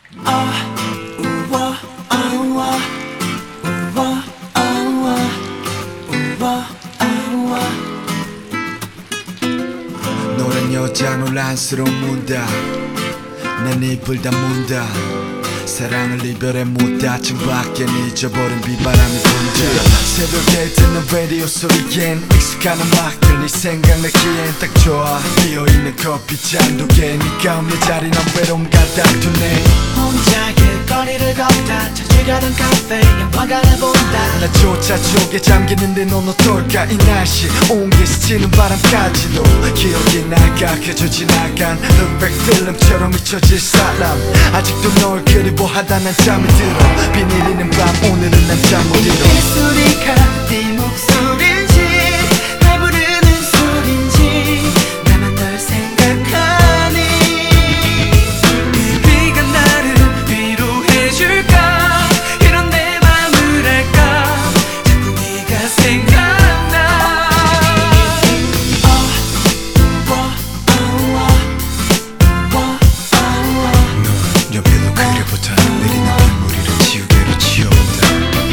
노란 여자 논란스러운 문다 난 입을 다문다 사랑을 이별에 묻다 창밖엔 잊어버린 비바람이 분다 새벽에 듣는 라디오 소리엔 익숙한 음악들 네 생각나기엔 딱 좋아 비어있는 커피잔 두 개 네가 없는 자리 난 외로움과 다투네 혼자 길거리를 걷다 자주 가던 카페 영화관을 본다 나조차 속에 잠기는데 넌 어떨까 이 날씨 온기 스치는 바람까지도 기억이 나가 그저 지나간 흑백 필름처럼 잊혀질 사람 아직도 널 그리워하다 난 잠이 들어 비 내리는 밤 오늘은 난 잠 못 이뤄 이 소리가 네 목소리인지 날 부르는 소린지 나만 널 생각하니 비가 나를 위로해줄까 이런 내 맘을 알까 자꾸 네가 생각나 넌 옆에도 그려보다 내리는 빗물이를 지우개로 지워본다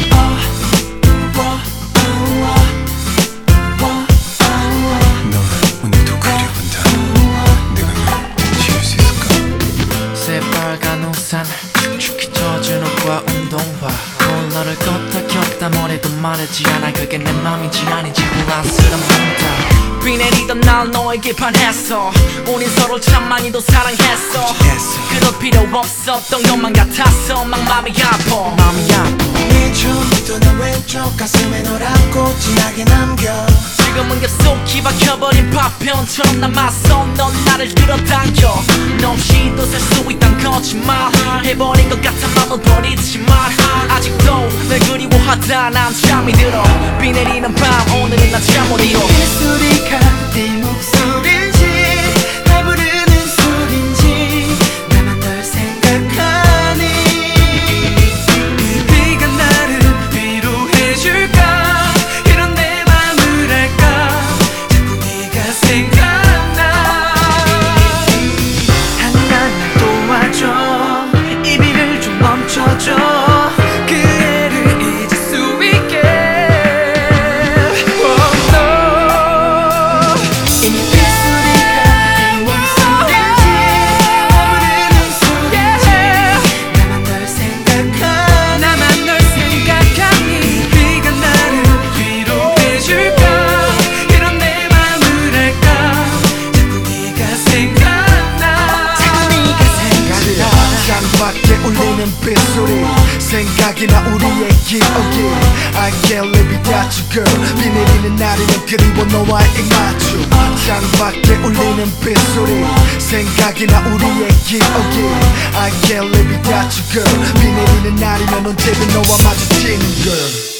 넌 오늘도 그려본다 내가 널 지울 수 있을까 새빨간 우산 축축히 젖은 옷과 운동화 온 너를 걷다 켰다 뭐래도 말하지 않아 그게 내 맘인지 아닌지 혼란스럽다 비 내리던 날 너에게 반했어 우린 서로를 참 많이도 사랑했어 그럴 필요 없었던 것만 같았어 막 마음이 아파 왼쪽부터 내 왼쪽 가슴에 너라고 진하게 남겨 지금은 겹속이 박혀버린 파편처럼 남았어 넌 나를 끌어당겨 너 없이도 살 수 있단 거짓말 해버린 것 같아 맘을 버리지 마 아직도 널 그리워하다 난 잠이 들어 비 내리는 밤 오늘은 난 잠 못 이뤄 이 소리가 네 목소리인지 날 부르는 소린지 나만 널 생각하니 비가 나를 위로해줄까 이런 내 맘을 알까 자꾸 네가 생각나 하나만 날 도와줘 이 비를 좀 멈춰줘 그 애를 잊을 수 있게 이미 빗소리가 네 목소리인지 부르는 소리인지 나만 널 생각하니 비가 나를 위로해줄까 이런 내 맘을 알까 자꾸 네가 생각나 창밖에 울리는 빗소리 생각이나 우리의 기억이 I can't live without you girl 비 내리는 날이면 그리워 너와의 맞춤 창밖에 울리는 빗소리 생각이나 우리의 기억이 I can't live without you girl 비 내리는 날이면 언제든 너와 마주치는 girl